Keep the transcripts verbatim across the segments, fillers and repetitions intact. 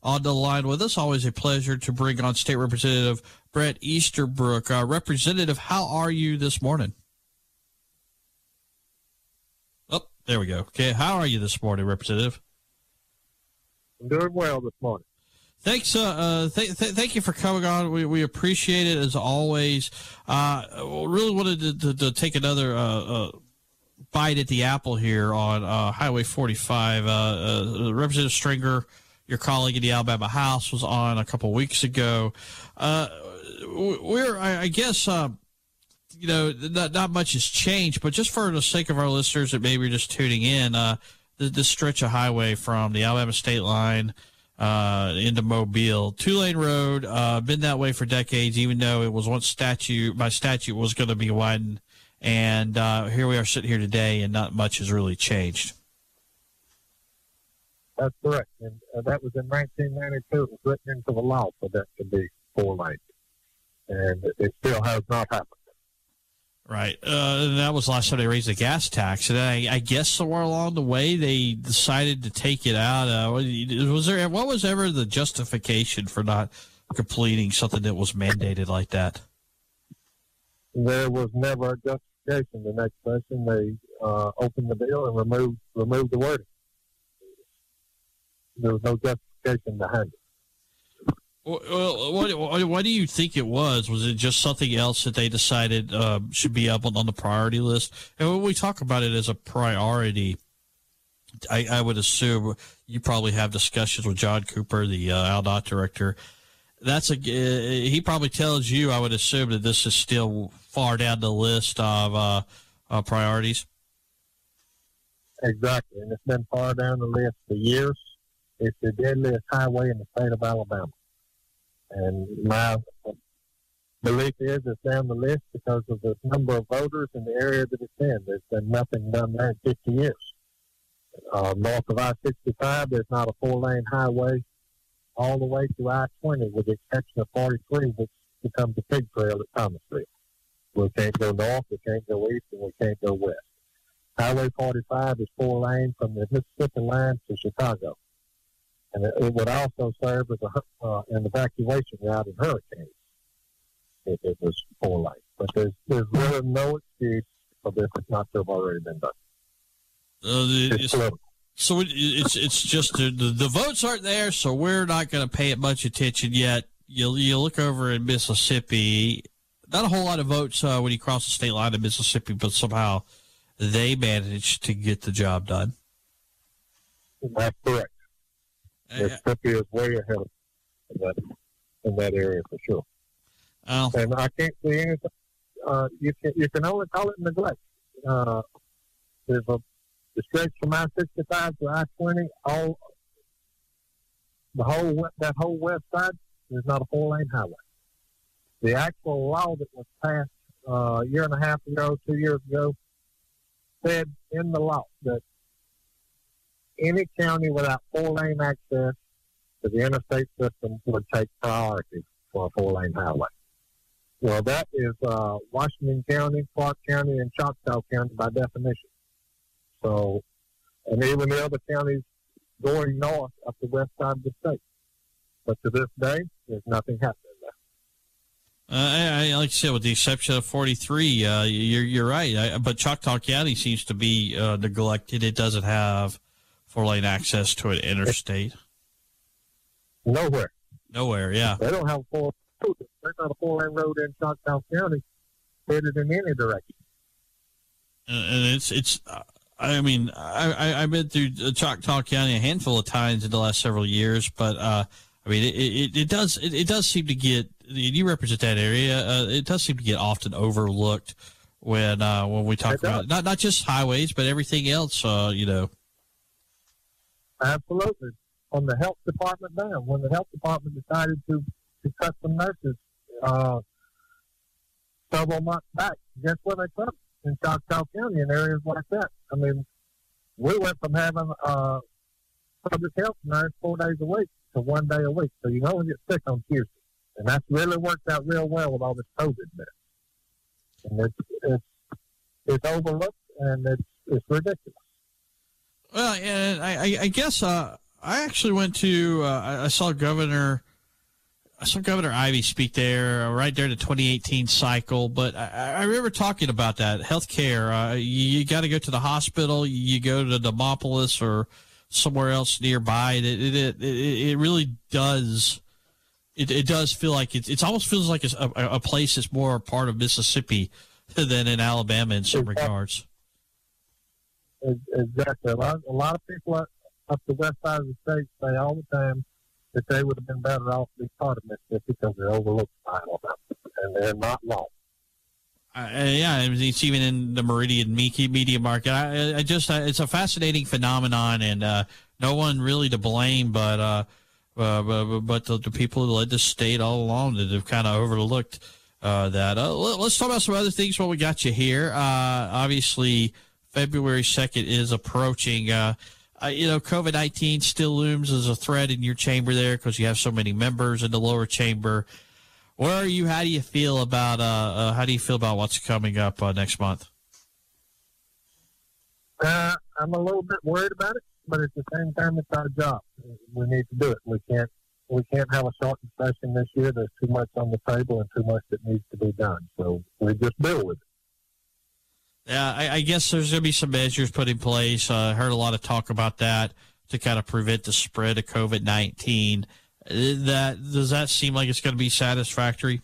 on the line with us. Always a pleasure to bring on State Representative Bret Easterbrook. Uh, Representative, how are you this morning? Oh, there we go. Okay, how are you this morning, Representative? I'm doing well this morning. Thanks. Uh, uh th- th- thank you for coming on. We we appreciate it as always. Uh, really wanted to, to, to take another uh, uh, bite at the apple here on uh, Highway forty-five. Uh, uh, Representative Stringer, your colleague in the Alabama House, was on a couple weeks ago. Uh, we're, I, I guess, uh, you know, not, not much has changed, but just for the sake of our listeners that maybe are just tuning in, uh, this, this stretch of highway from the Alabama state line uh, into Mobile, two-lane road, uh, been that way for decades, even though it was once statute, by statute was going to be widened. And uh, here we are sitting here today, and not much has really changed. That's correct. And uh, that was in nineteen ninety-two. It was written into the law for that to be four lanes. And it still has not happened. Right. Uh, and that was the last time they raised the gas tax. And I, I guess somewhere along the way they decided to take it out. Uh, was there, what was ever the justification for not completing something that was mandated like that? There was never a justification. The next session, they uh, opened the bill and removed removed the wording. There was no justification behind it. Well, what, what, what do you think it was? Was it just something else that they decided uh, should be up on, on the priority list? And when we talk about it as a priority, I, I would assume you probably have discussions with John Cooper, the uh, A L D O T director. That's a uh, he probably tells you, I would assume, that this is still far down the list of uh, uh, priorities. Exactly, and it's been far down the list for years. It's the deadliest highway in the state of Alabama. And my belief is it's down the list because of the number of voters in the area that it's in. There's been nothing done there in fifty years. Uh, north of I sixty-five, there's not a four-lane highway all the way to I twenty, with the exception of forty-three, which becomes a pig trail at Thomasville. We can't go north, we can't go east, and we can't go west. Highway forty-five is four lanes from the Mississippi line to Chicago. And it, it would also serve as a, uh, an evacuation route in hurricanes if it was four lanes. But there's there's really no excuse for this not to have already been done. Uh, it's it's, so it, it's it's just the, the, the votes aren't there, so we're not going to pay it much attention yet. You you look over in Mississippi, not a whole lot of votes uh, when you cross the state line in Mississippi, but somehow they managed to get the job done. That's correct. Mississippi is way ahead of that in that area for sure. Oh. And I can't see anything. Uh, you can you can only call it neglect. Uh, there's a the stretch from I sixty-five to I twenty. All the whole that whole west side is not a four lane highway. The actual law that was passed uh, a year and a half ago, two years ago, said in the law that any county without four-lane access to the interstate system would take priority for a four-lane highway. Well, that is uh, Washington County, Clark County, and Choctaw County by definition. So, and even the other counties going north up the west side of the state. But to this day, there's nothing happening there. Uh, I, I, like I said, with the exception of forty-three, uh, you're, you're right. I, but Choctaw County seems to be uh, neglected. It doesn't have four-lane access to an interstate. Nowhere. Nowhere, yeah. They don't have a four. There's not a four-lane road in Choctaw County headed in any direction. And it's it's. I mean, I, I I've been through Choctaw County a handful of times in the last several years, but uh, I mean, it it, it does it, it does seem to get. You represent that area. Uh, it does seem to get often overlooked when uh, when we talk about not not just highways, but everything else. Uh, you know. Absolutely. From the health department down, when the health department decided to, to cut some nurses uh, several months back, guess where they cut them? In Choctaw County and areas like that. I mean, we went from having a public health nurse four days a week to one day a week. So you can only get sick on Tuesday. And that's really worked out real well with all this COVID mess. And it's, it's, it's overlooked, and it's, it's ridiculous. Well, and I, I guess uh, I actually went to, uh, I, I saw Governor, I saw Governor Ivey speak there uh, right during the twenty eighteen cycle. But I, I remember talking about that healthcare. Uh, you, you got to go to the hospital. You go to Demopolis or somewhere else nearby. It it it, it, it really does. It, it does feel like it's. It almost feels like it's a, a place that's more a part of Mississippi than in Alabama in some exactly. regards. Exactly. A lot, a lot of people up, up the west side of the state say all the time that they would have been better off to be part of Mississippi because they're overlooked by Alabama, and they're not wrong. Uh, yeah, it's even in the Meridian media market. I, I just, uh, it's a fascinating phenomenon, and uh, no one really to blame, but uh, uh, but, but the, the people who led the state all along that have kind of overlooked uh, that. Uh, let, let's talk about some other things while we got you here. Uh, obviously, February second is approaching. Uh, uh, you know, COVID nineteen still looms as a threat in your chamber there because you have so many members in the lower chamber. Where are you? How do you feel about uh, uh how do you feel about what's coming up uh, next month? Uh, I'm a little bit worried about it, but at the same time, it's our job. We need to do it. We can't we can't have a shortened session this year. There's too much on the table and too much that needs to be done. So we just deal with it. Yeah, I, I guess there's going to be some measures put in place. I uh, heard a lot of talk about that to kind of prevent the spread of COVID nineteen. That does that seem like it's going to be satisfactory?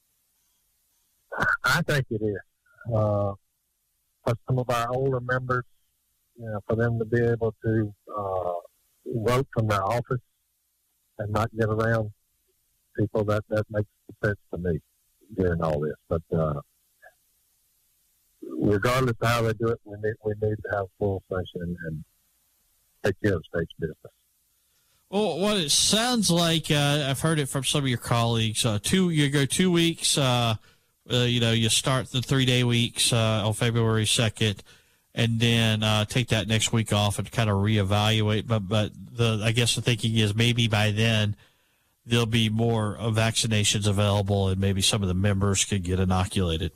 I think it is. Uh, for some of our older members, you know, for them to be able to uh, vote from their office and not get around people, that, that makes sense to me during all this. But uh, regardless of how they do it, we need we need to have full session and take care of the state's business. Well, what it sounds like, uh, I've heard it from some of your colleagues. Uh, two, you go two weeks. Uh, uh, you know, you start the three-day weeks uh, on February second, and then uh, take that next week off and kind of reevaluate. But but the I guess the thinking is maybe by then there'll be more uh, vaccinations available, and maybe some of the members could get inoculated.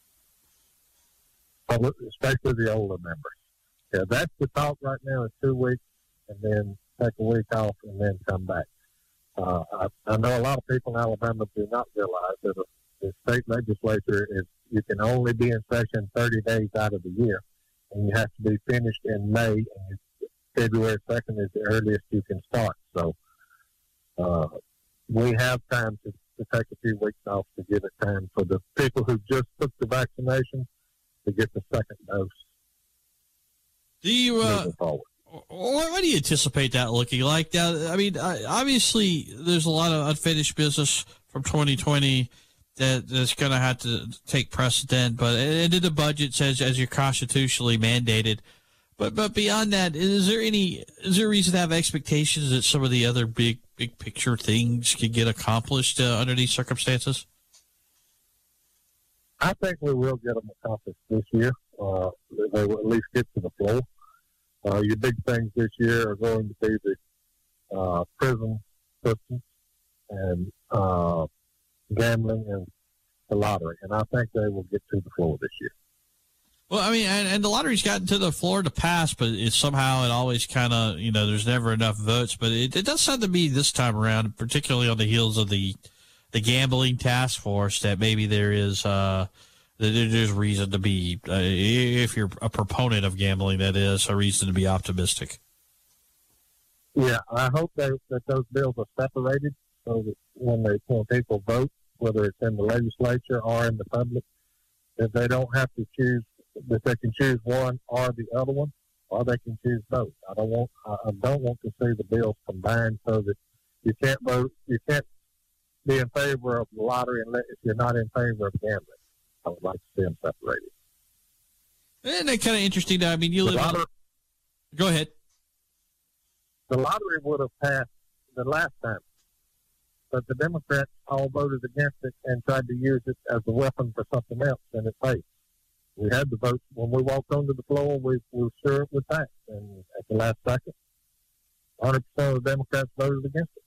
Especially the older members. Yeah, that's the talk right now. Is two weeks, and then take a week off and then come back. Uh, I, I know a lot of people in Alabama do not realize that the state legislature is you can only be in session thirty days out of the year, and you have to be finished in May. And you, February second is the earliest you can start. So uh, we have time to, to take a few weeks off to give it time for the people who just took the vaccination to get the second dose. Do you uh, what do you anticipate that looking like? Now, I mean, obviously, there's a lot of unfinished business from twenty twenty that that's going to have to take precedent. But and in the budget says as you're constitutionally mandated. But but beyond that, is there any is there a reason to have expectations that some of the other big big picture things can get accomplished uh, under these circumstances? I think we will get them accomplished this year. Uh, they will at least get to the floor. Uh, your big things this year are going to be the uh, prison system and uh, gambling and the lottery. And I think they will get to the floor this year. Well, I mean, and, and the lottery's gotten to the floor to pass, but it's somehow it always kind of, you know, there's never enough votes. But it, it does sound to me this time around, particularly on the heels of the the gambling task force, that maybe there is uh, there's reason to be, uh, if you're a proponent of gambling, that is a reason to be optimistic. Yeah, I hope that, that those bills are separated so that when they when people vote, whether it's in the legislature or in the public, that they don't have to choose, that they can choose one or the other one, or they can choose both. I don't want I don't want to see the bills combined so that you can't vote, you can't be in favor of the lottery unless if you're not in favor of gambling. I would like to see them separated. And that's kind of interesting. I mean, you the live. Lottery, on... Go ahead. The lottery would have passed the last time, but the Democrats all voted against it and tried to use it as a weapon for something else, and it failed. We had the vote when we walked onto the floor. We, we were sure it would pass, and at the last second, one hundred percent of the Democrats voted against it.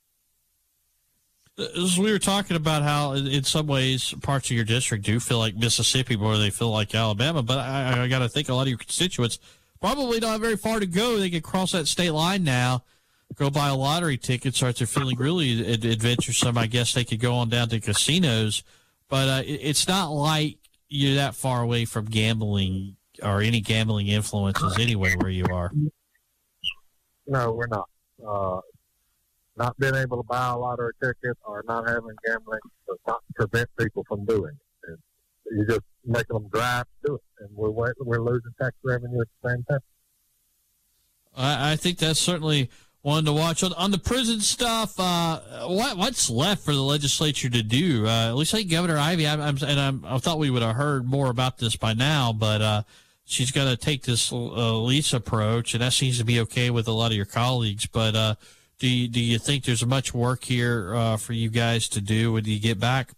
As we were talking about how, in some ways, parts of your district do feel like Mississippi more than they feel like Alabama, but I, I got to think a lot of your constituents probably don't have very far to go. They can cross that state line now go buy a lottery ticket, so if they're feeling really ad- adventuresome, I guess they could go on down to casinos. But uh, it, it's not like you're that far away from gambling or any gambling influences anyway where you are. No, we're not. Uh, not being able to buy a lottery ticket or not having gambling does not prevent people from doing it. And you're just making them drive to do it, and we're we're losing tax revenue at the same time. I, I think that's certainly one to watch. On, on the prison stuff, uh, what what's left for the legislature to do? Uh, at least I think Governor Ivey, I'm, I'm, and I'm, I thought we would have heard more about this by now, but uh, she's got to take this uh, lease approach, and that seems to be okay with a lot of your colleagues. But uh, do you, do you think there's much work here uh, for you guys to do when you get back?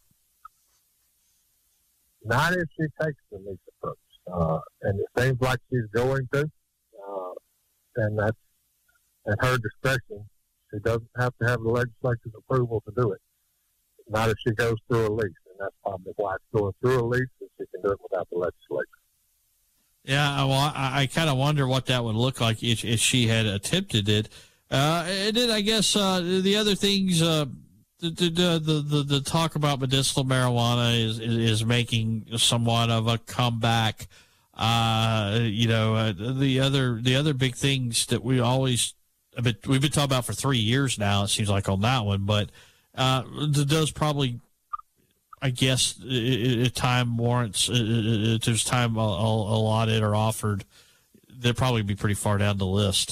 Not if she takes the lease approach, uh, and it seems like she's going to, uh, and that's at her discretion. She doesn't have to have the legislature's approval to do it. Not if she goes through a lease, and that's probably why it's going through a lease, and she can do it without the legislature. Yeah, well, I, I kind of wonder what that would look like if, if she had attempted it. Uh, and then I guess uh, the other things, uh, the, the, the, the, the talk about medicinal marijuana is, is, is making somewhat of a comeback. Uh, you know, uh, the other the other big things that we always I mean, we've been talking about for three years now, it seems like, on that one, but uh, does probably, I guess, if time warrants, if there's time allotted or offered, they'll probably be pretty far down the list.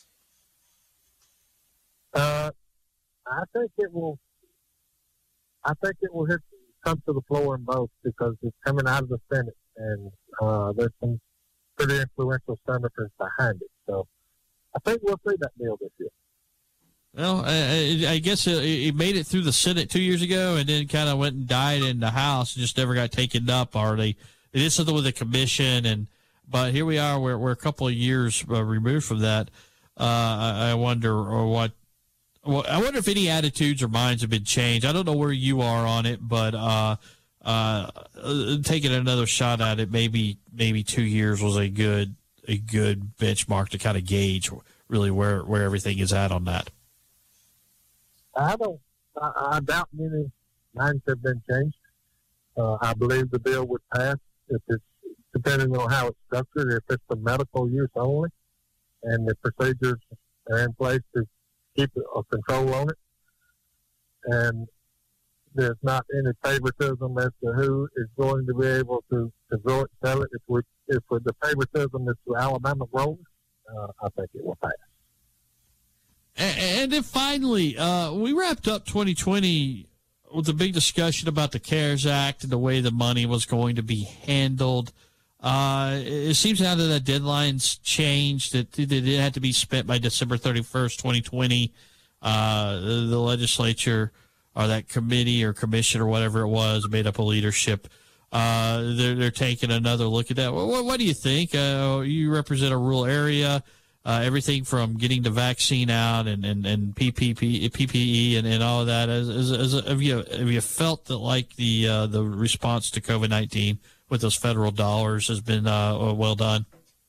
Uh, I think it will. I think it will hit come to the floor in both because it's coming out of the Senate, and uh, there's some pretty influential senators behind it. So I think we'll see that deal this year. Well, I, I guess it, it made it through the Senate two years ago, and then kind of went and died in the House, and just never got taken up. Or they, they did something with the commission, and but here we are. We're we're a couple of years uh, removed from that. Uh, I, I wonder or what. Well, I wonder if any attitudes or minds have been changed. I don't know where you are on it, but uh, uh, taking another shot at it, maybe maybe two years was a good a good benchmark to kind of gauge really where, where everything is at on that. I don't. I, I doubt many minds have been changed. Uh, I believe the bill would pass if it's depending on how it's structured. If it's for medical use only, and the procedures are in place to keep a control on it, and there's not any favoritism as to who is going to be able to, to grow it, sell it. If we if we, the favoritism is to Alabama growers, uh, I think it will pass. And, and then finally, uh, we wrapped up twenty twenty with a big discussion about the CARES Act and the way the money was going to be handled. Uh, it seems now that the deadline's changed, that it had to be spent by December thirty-first, twenty twenty. Uh, the legislature or that committee or commission or whatever it was made up a leadership. Uh, they're, they're taking another look at that. What, what do you think? Uh, you represent a rural area, uh, everything from getting the vaccine out and, and, and P P P, P P E and, and all of that. As, as, as, have you, have you felt that like the, uh, the response to COVID nineteen with those federal dollars has been uh, well done?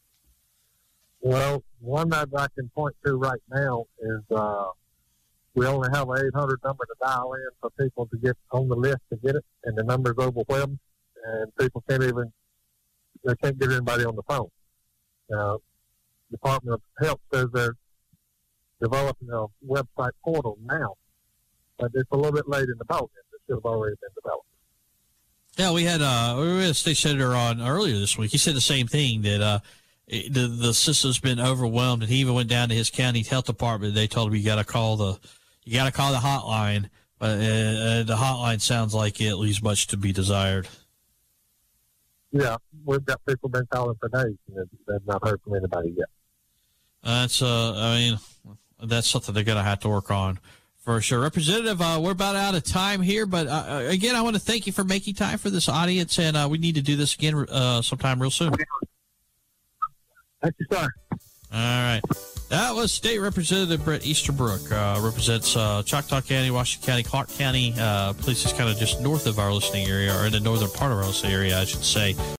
Well, one that I can point to right now is uh, we only have an eight hundred number to dial in for people to get on the list to get it, and the number's overwhelmed, and people can't even, they can't get anybody on the phone. Uh, Department of Health says they're developing a website portal now, but it's a little bit late in the ballgame. It should have already been developed. Yeah, we had, uh, we had a state senator on earlier this week. He said the same thing, that uh, it, the the system's been overwhelmed, and he even went down to his county health department. They told him you got to call the you got to call the hotline, but uh, the hotline sounds like it leaves much to be desired. Yeah, we've got people been calling for days, and they've not heard from anybody yet. That's uh, I mean, that's something they're gonna have to work on. For sure. Representative, uh, we're about out of time here, but uh, again, I want to thank you for making time for this audience, and uh, we need to do this again uh, sometime real soon. Thank you, sir. All right. That was State Representative Bret Easterbrook, uh, represents uh, Choctaw County, Washington County, Clark County, uh, places kind of just north of our listening area, or in the northern part of our listening area, I should say.